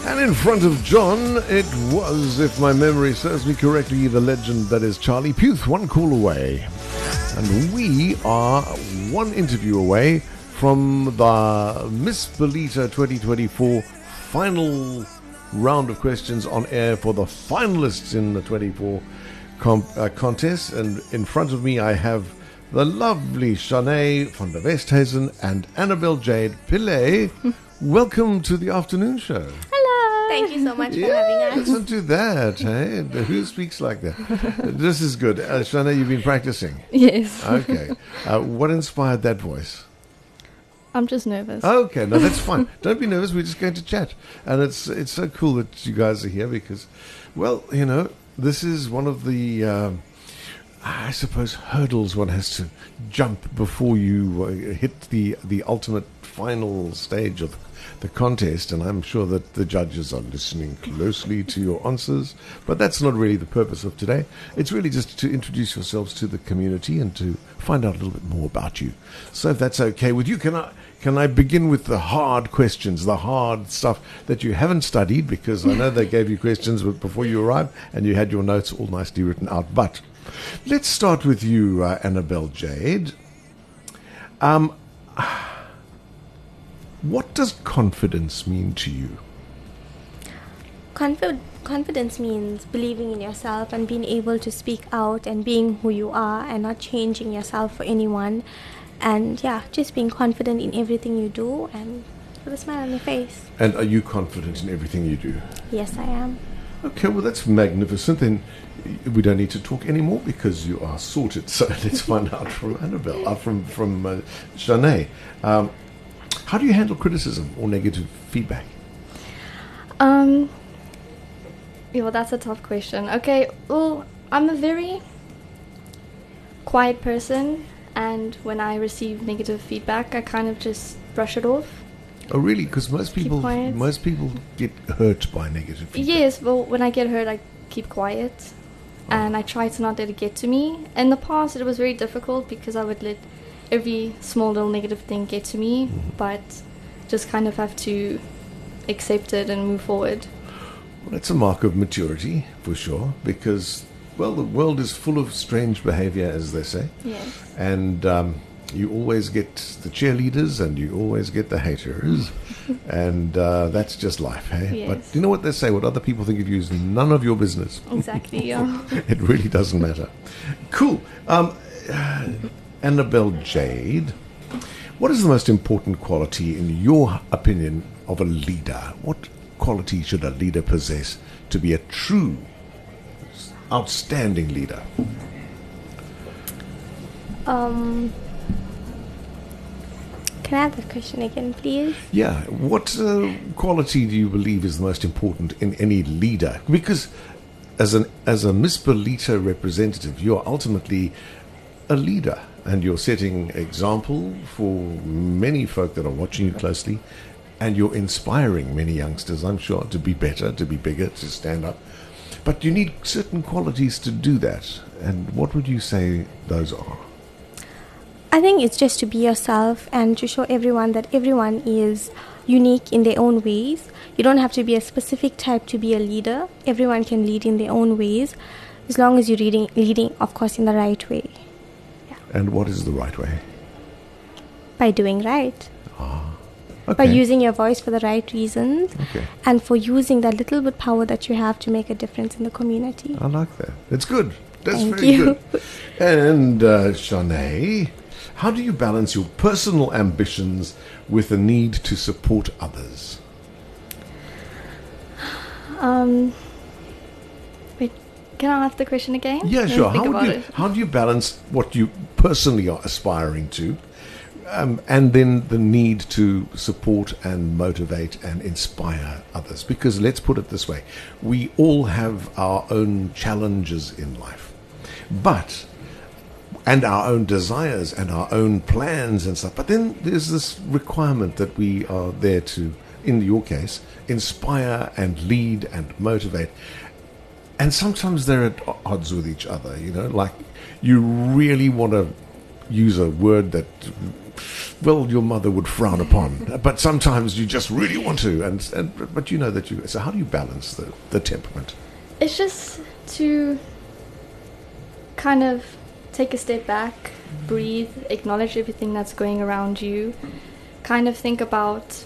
And in front of John, it was, if my memory serves me correctly, the legend that is Charlie Puth, one call away. And we are one interview away from the Miss Belita 2024 final round of questions on air for the finalists in the 24 contest. And in front of me, I have the lovely Shanae van der Westhuizen and Annabelle Jade Pillay. Welcome to the afternoon show. Hello. Thank you so much for having us. Listen to that, hey? Who speaks like that? This is good. Shanae, you've been practicing? Yes. Okay. What inspired that voice? I'm just nervous. Okay, no, that's fine. Don't be nervous. We're just going to chat. And it's so cool that you guys are here because, well, you know, this is one of the, I suppose, hurdles one has to jump before you hit the ultimate final stage of the contest. And I'm sure that the judges are listening closely to your answers. But that's not really the purpose of today. It's really just to introduce yourselves to the community and to find out a little bit more about you. So if that's okay with you, can I begin with the hard questions, the hard stuff that you haven't studied? Because I know they gave you questions before you arrived and you had your notes all nicely written out. But let's start with you, Annabelle Jade. What does confidence mean to you? Confidence means believing in yourself and being able to speak out and being who you are and not changing yourself for anyone. And yeah, just being confident in everything you do and with a smile on your face. And are you confident in everything you do? Yes, I am. Okay, well, that's magnificent. Then we don't need to talk anymore because you are sorted. So let's find out from Annabelle, from Shanae. How do you handle criticism or negative feedback? Yeah, well, that's a tough question. Okay, well, I'm a very quiet person, and when I receive negative feedback, I kind of just brush it off. Oh, really? Because most people get hurt by negative feedback. Yes, well, when I get hurt, I keep quiet, and I try to not let it get to me. In the past, it was very difficult because I would let every small little negative thing get to me, but just kind of have to accept it and move forward. Well, that's a mark of maturity, for sure, because, well, the world is full of strange behavior, as they say. Yes. And you always get the cheerleaders and you always get the haters. And that's just life, hey? Yes. But you know what they say? What other people think of you is none of your business. Exactly, yeah. It really doesn't matter. Cool. Annabelle Jade, what is the most important quality, in your opinion, of a leader? What quality should a leader possess to be a true, outstanding leader? Can I have the question again, please? Yeah, what quality do you believe is the most important in any leader? Because as a Miss Belita representative, you're ultimately a leader. And you're setting example for many folk that are watching you closely, and you're inspiring many youngsters, I'm sure, to be better, to be bigger, to stand up. But you need certain qualities to do that. And what would you say those are? I think it's just to be yourself and to show everyone that everyone is unique in their own ways. You don't have to be a specific type to be a leader. Everyone can lead in their own ways, as long as you're leading, of course, in the right way. And what is the right way? By doing right. Okay. By using your voice for the right reasons. Okay. And for using that little bit power that you have to make a difference in the community. I like that. It's good. That's Thank very you. good. And Shanae, how do you balance your personal ambitions with the need to support others? Wait, can I ask the question again? Yeah, Let me sure. think How do you balance what you personally are aspiring to, and then the need to support and motivate and inspire others? Because let's put it this way, we all have our own challenges in life, and our own desires and our own plans and stuff. But then there's this requirement that we are there to, in your case, inspire and lead and motivate. And sometimes they're at odds with each other, you know, like you really want to use a word that well, your mother would frown upon. But sometimes you just really want to, but you know that you. So how do you balance the temperament? It's just to kind of take a step back, breathe, acknowledge everything that's going around you, kind of think about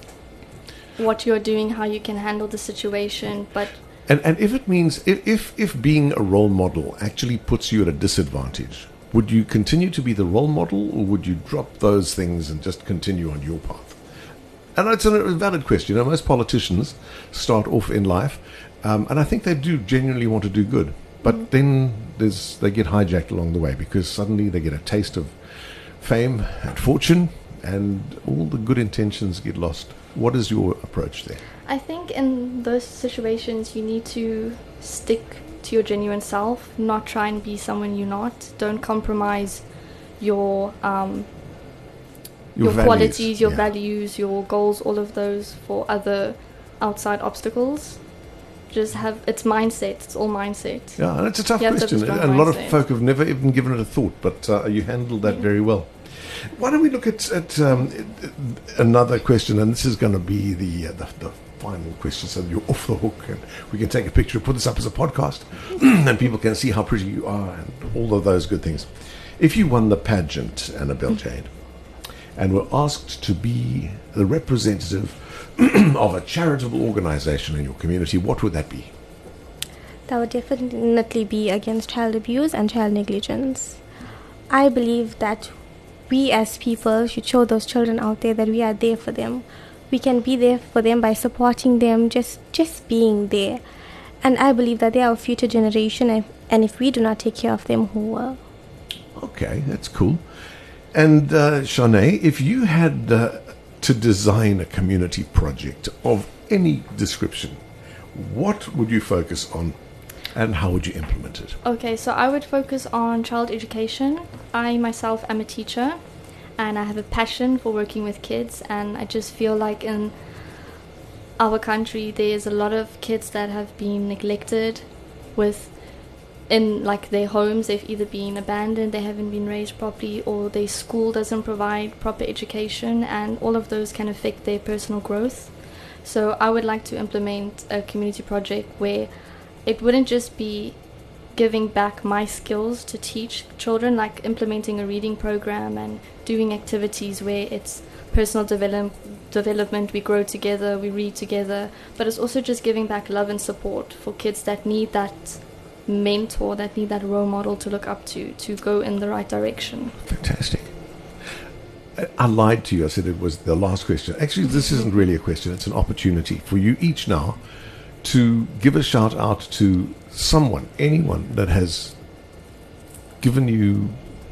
what you're doing, how you can handle the situation, but and if it means if being a role model actually puts you at a disadvantage, would you continue to be the role model, or would you drop those things and just continue on your path? And it's a valid question. You know, most politicians start off in life, and I think they do genuinely want to do good, but then they get hijacked along the way because suddenly they get a taste of fame and fortune, and all the good intentions get lost. What is your approach there? I think in those situations you need to stick to your genuine self, not try and be someone you're not. Don't compromise your Values, qualities, your values, your goals, all of those for other outside obstacles. Just have, it's mindset, it's all mindset. Yeah, and it's a tough You have to have a question, strong and a lot of mindset. folk have never even given it a thought, but you handled that very well. Why don't we look at another question, and this is going to be the final question, so you're off the hook, and we can take a picture, put this up as a podcast, and people can see how pretty you are, and all of those good things. If you won the pageant, Annabelle Jade, and were asked to be the representative of a charitable organization in your community, what would that be? That would definitely be against child abuse and child negligence. I believe that we as people should show those children out there that we are there for them. We can be there for them by supporting them, just being there. And I believe that they are our future generation, and if we do not take care of them, who will? Okay, that's cool. And Shanae, if you had to design a community project of any description, what would you focus on and how would you implement it? Okay, so I would focus on child education. I myself am a teacher and I have a passion for working with kids, and I just feel like in our country there's a lot of kids that have been neglected in like their homes. They've either been abandoned, they haven't been raised properly, or their school doesn't provide proper education, and all of those can affect their personal growth. So I would like to implement a community project where it wouldn't just be giving back my skills to teach children, like implementing a reading program and doing activities where it's personal development, we grow together, we read together, but it's also just giving back love and support for kids that need that mentor, that need that role model to look up to go in the right direction. Fantastic. I lied to you. I said it was the last question. Actually, this isn't really a question. It's an opportunity for you each now to give a shout out to someone, anyone that has given you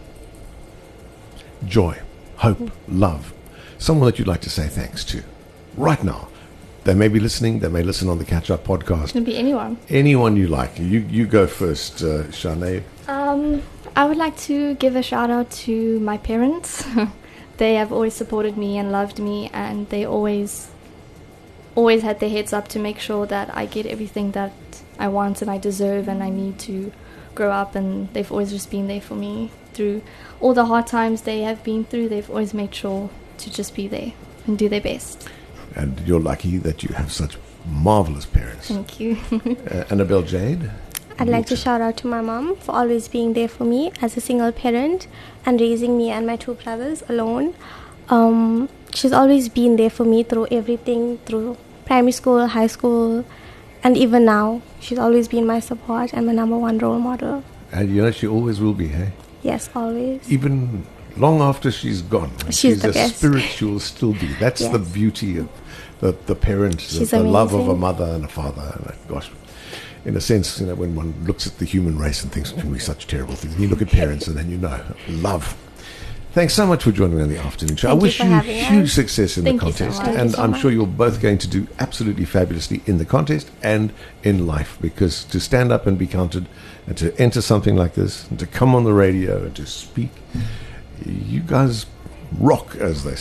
joy, hope, love, someone that you'd like to say thanks to right now. They may be listening. They may listen on the Catch Up podcast. It can be anyone. Anyone you like. You go first, Shanae. I would like to give a shout out to my parents. They have always supported me and loved me, and they always had their heads up to make sure that I get everything that I want and I deserve and I need to grow up, and they've always just been there for me through all the hard times they have been through. They've always made sure to just be there and do their best. And you're lucky that you have such marvelous parents. Thank you. Annabelle Jade? I'd like to shout out to my mom for always being there for me as a single parent and raising me and my two brothers alone. She's always been there for me through everything, through primary school, high school, and even now. She's always been my support and my number one role model. And you know, she always will be, hey? Yes, always. Even long after she's gone. She's the a best. spirit, she will still be. That's Yes. the beauty of the parent, She's the love of a amazing. mother and a father. And gosh, in a sense, you know, when one looks at the human race and thinks it can be such terrible things, you look at parents and then you know, love. Thanks so much for joining me on the afternoon show. Thank I wish you you for having huge us. success in Thank the you so contest. much. And Thank you so I'm much. sure you're both going to do absolutely fabulously in the contest and in life, because to stand up and be counted and to enter something like this and to come on the radio and to speak, you guys rock, as they say.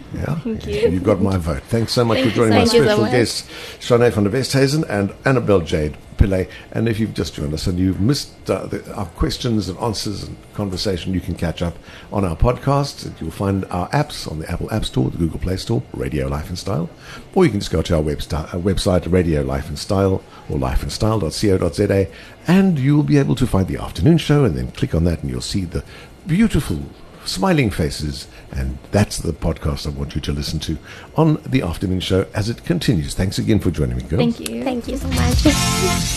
Yeah, Thank you. You've got my vote. Thanks so much Thank for joining you my so much. special Thank you so guests, Shanae van der Westhuizen and Annabelle Jade Pillay. And if you've just joined us and you've missed our questions and answers and conversation, you can catch up on our podcast. You'll find our apps on the Apple App Store, the Google Play Store, Radio Life and Style, or you can just go to our website, Radio Life and Style, or lifeandstyle.co.za, and you'll be able to find the afternoon show, and then click on that and you'll see the beautiful smiling faces, and that's the podcast I want you to listen to on the afternoon show as it continues. Thanks again for joining me, girls. Thank you. Thank you so much.